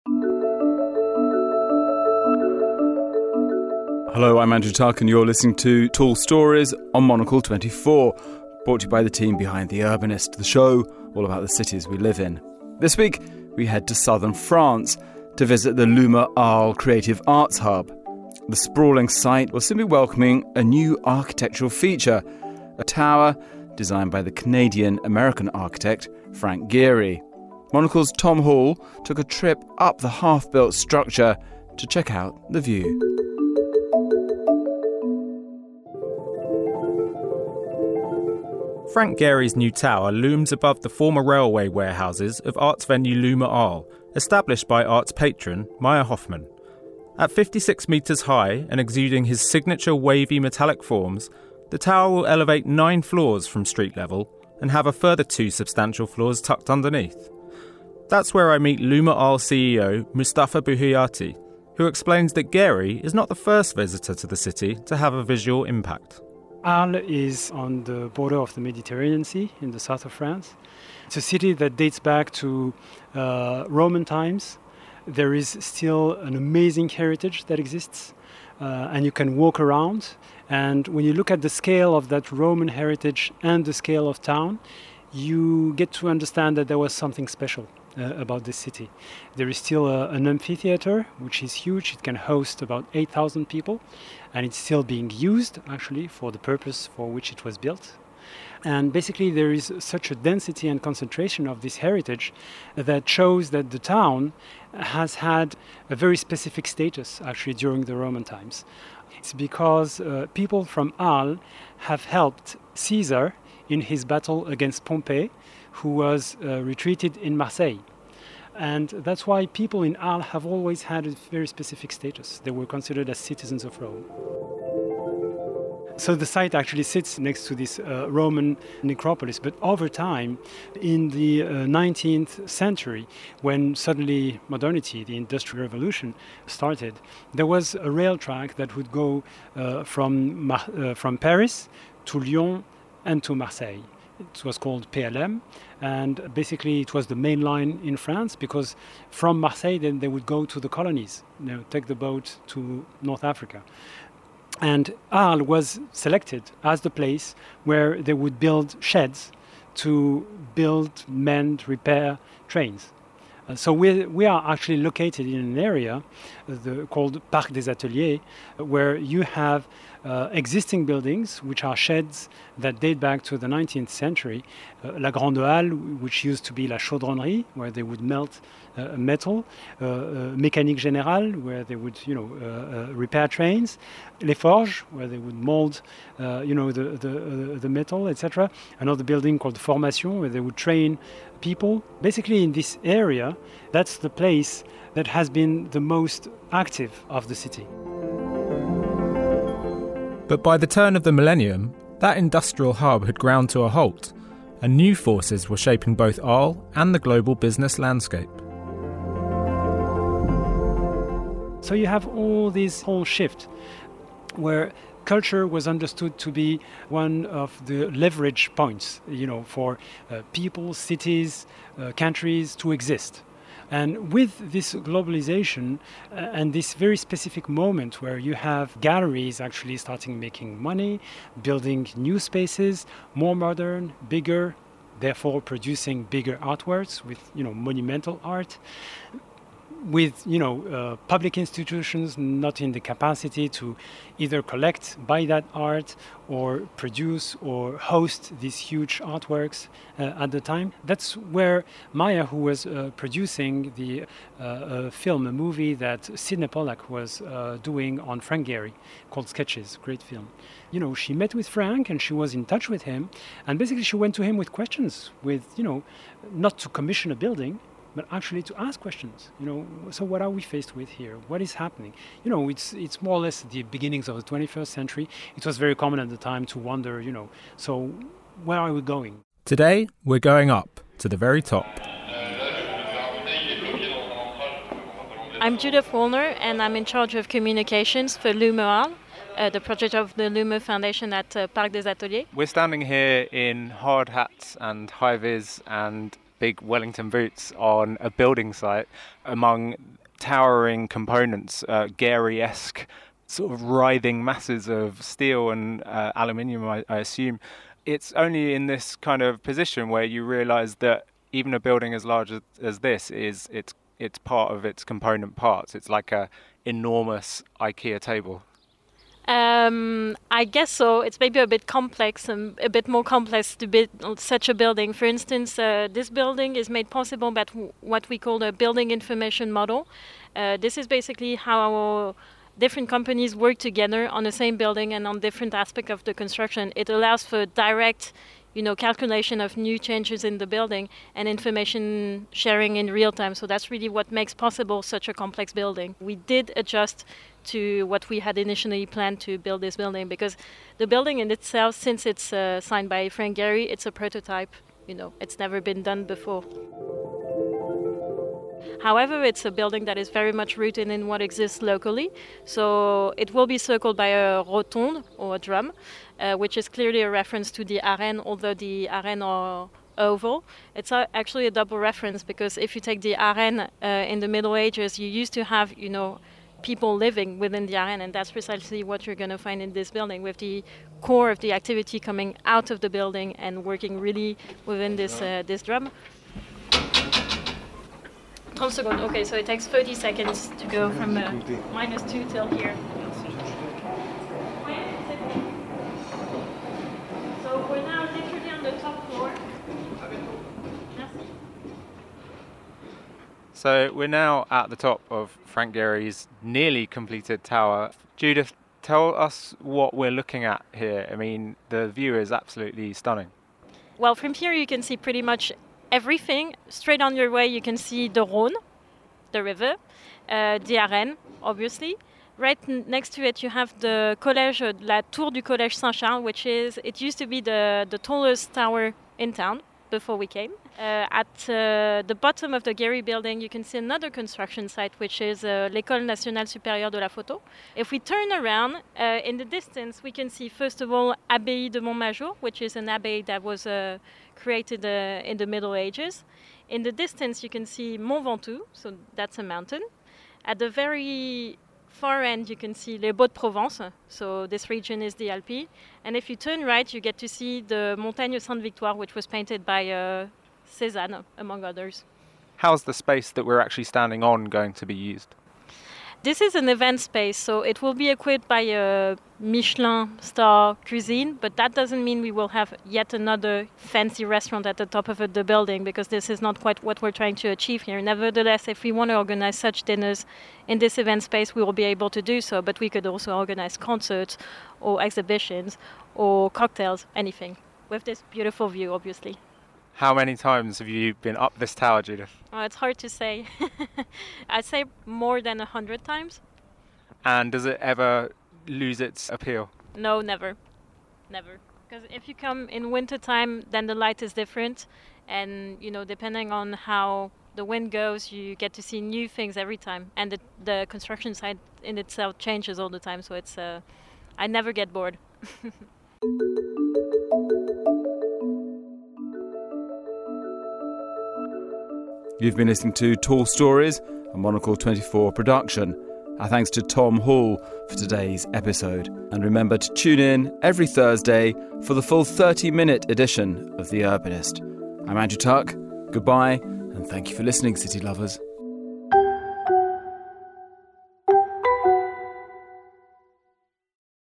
Hello, I'm Andrew Tuck and you're listening to Tall Stories on Monocle 24, brought to you by the team behind The Urbanist, the show all about the cities we live in. This week, we head to southern France to visit the Luma Arles Creative Arts Hub. The sprawling site will soon be welcoming a new architectural feature, a tower designed by the Canadian-American architect Frank Gehry. Monocle's Tom Hall took a trip up the half-built structure to check out the view. Frank Gehry's new tower looms above the former railway warehouses of arts venue Luma Arles, established by arts patron Maya Hoffman. At 56 metres high and exuding his signature wavy metallic forms, the tower will elevate 9 floors from street level and have a further 2 substantial floors tucked underneath. That's where I meet Luma Arles CEO Mustafa Bouhiyati, who explains that Gehry is not the first visitor to the city to have a visual impact. Arles is on the border of the Mediterranean Sea in the south of France. It's a city that dates back to Roman times. There is still an amazing heritage that exists, and you can walk around. And when you look at the scale of that Roman heritage and the scale of town, you get to understand that there was something special about this city. There is still an amphitheater, which is huge. It can host about 8,000 people, and it's still being used, actually, for the purpose for which it was built. And basically, there is such a density and concentration of this heritage that shows that the town has had a very specific status, actually, during the Roman times. It's because people from Arles have helped Caesar in his battle against Pompey, who was retreated in Marseille. And that's why people in Arles have always had a very specific status. They were considered as citizens of Rome. So the site actually sits next to this Roman necropolis. But over time, in the 19th century, when suddenly modernity, the Industrial Revolution, started, there was a rail track that would go from Paris to Lyon and to Marseille. It was called PLM, and basically it was the main line in France, because from Marseille then they would go to the colonies, take the boat to North Africa. And Arles was selected as the place where they would build sheds to build, mend, repair trains. So we are actually located in an area called Parc des Ateliers, where you have existing buildings, which are sheds that date back to the 19th century. La Grande Halle, which used to be La Chaudronnerie, where they would melt metal. Mécanique Générale, where they would, repair trains. Les Forges, where they would mold, the metal, etc. Another building called Formation, where they would train people. Basically, in this area, that's the place that has been the most active of the city. But by the turn of the millennium, that industrial hub had ground to a halt, and new forces were shaping both Arles and the global business landscape. So you have all this whole shift where culture was understood to be one of the leverage points, for people, cities, countries to exist. And with this globalization and this very specific moment where you have galleries actually starting making money, building new spaces, more modern, bigger, therefore producing bigger artworks with, monumental art, with public institutions not in the capacity to either collect, buy that art, or produce or host these huge artworks at the time. That's where Maya, who was producing the film, a movie that Sidney Pollack was doing on Frank Gehry, called Sketches, great film. She met with Frank and she was in touch with him, and basically she went to him with questions, with, not to commission a building, but actually to ask questions. So what are we faced with here? What is happening? It's more or less the beginnings of the 21st century. It was very common at the time to wonder, so where are we going? Today, we're going up to the very top. I'm Judith Wollner, and I'm in charge of communications for Luma Arles, the project of the Luma Foundation at Parc des Ateliers. We're standing here in hard hats and high-vis and big Wellington boots on a building site among towering components, Gehry-esque sort of writhing masses of steel and aluminium, I assume. It's only in this kind of position where you realise that even a building as large as this it's part of its component parts. It's like a enormous IKEA table. I guess so. It's maybe a bit complex, and a bit more complex to build such a building. For instance, this building is made possible by what we call a building information model. This is basically how our different companies work together on the same building and on different aspects of the construction. It allows for direct, calculation of new changes in the building and information sharing in real time. So that's really what makes possible such a complex building. We did adjust to what we had initially planned to build this building, because the building in itself, since it's signed by Frank Gehry, it's a prototype. It's never been done before. However, it's a building that is very much rooted in what exists locally. So it will be circled by a rotonde or a drum, which is clearly a reference to the arène, although the arènes are oval. It's actually a double reference, because if you take the arène in the Middle Ages, you used to have, people living within the arène, and that's precisely what you're going to find in this building, with the core of the activity coming out of the building and working really within this drum. 30 seconds. Okay, so it takes 30 seconds to go from -2 till here. So we're now literally on the top floor. So we're now at the top of Frank Gehry's nearly completed tower. Judith, tell us what we're looking at here. I mean, the view is absolutely stunning. Well, from here you can see pretty much everything. Straight on your way you can see the Rhône, the river, the arène, obviously. Right next to it you have the collège, la tour du Collège Saint-Charles, it used to be the tallest tower in town before we came. At the bottom of the Gehry building you can see another construction site, which is l'École Nationale Supérieure de la Photo. If we turn around, in the distance we can see first of all Abbaye de Montmajour, which is an abbey that was created in the Middle Ages. In the distance you can see Mont Ventoux, so that's a mountain. At the very far end you can see les Baux-de-Provence, so this region is the Alpes. And if you turn right you get to see the Montagne Sainte-Victoire, which was painted by Cézanne, among others. How's the space that we're actually standing on going to be used? This is an event space, so it will be equipped by a Michelin star cuisine, but that doesn't mean we will have yet another fancy restaurant at the top of the building, because this is not quite what we're trying to achieve here. Nevertheless, if we want to organize such dinners in this event space, we will be able to do so, but we could also organize concerts or exhibitions or cocktails, anything, with this beautiful view, obviously. How many times have you been up this tower, Judith? Oh, it's hard to say. I'd say more than 100 times. And does it ever lose its appeal? No, never. Never. Because if you come in winter time, then the light is different. And, depending on how the wind goes, you get to see new things every time. And the construction site in itself changes all the time. So I never get bored. You've been listening to Tall Stories, a Monocle 24 production. Our thanks to Tom Hall for today's episode. And remember to tune in every Thursday for the full 30-minute edition of The Urbanist. I'm Andrew Tuck. Goodbye, and thank you for listening, city lovers.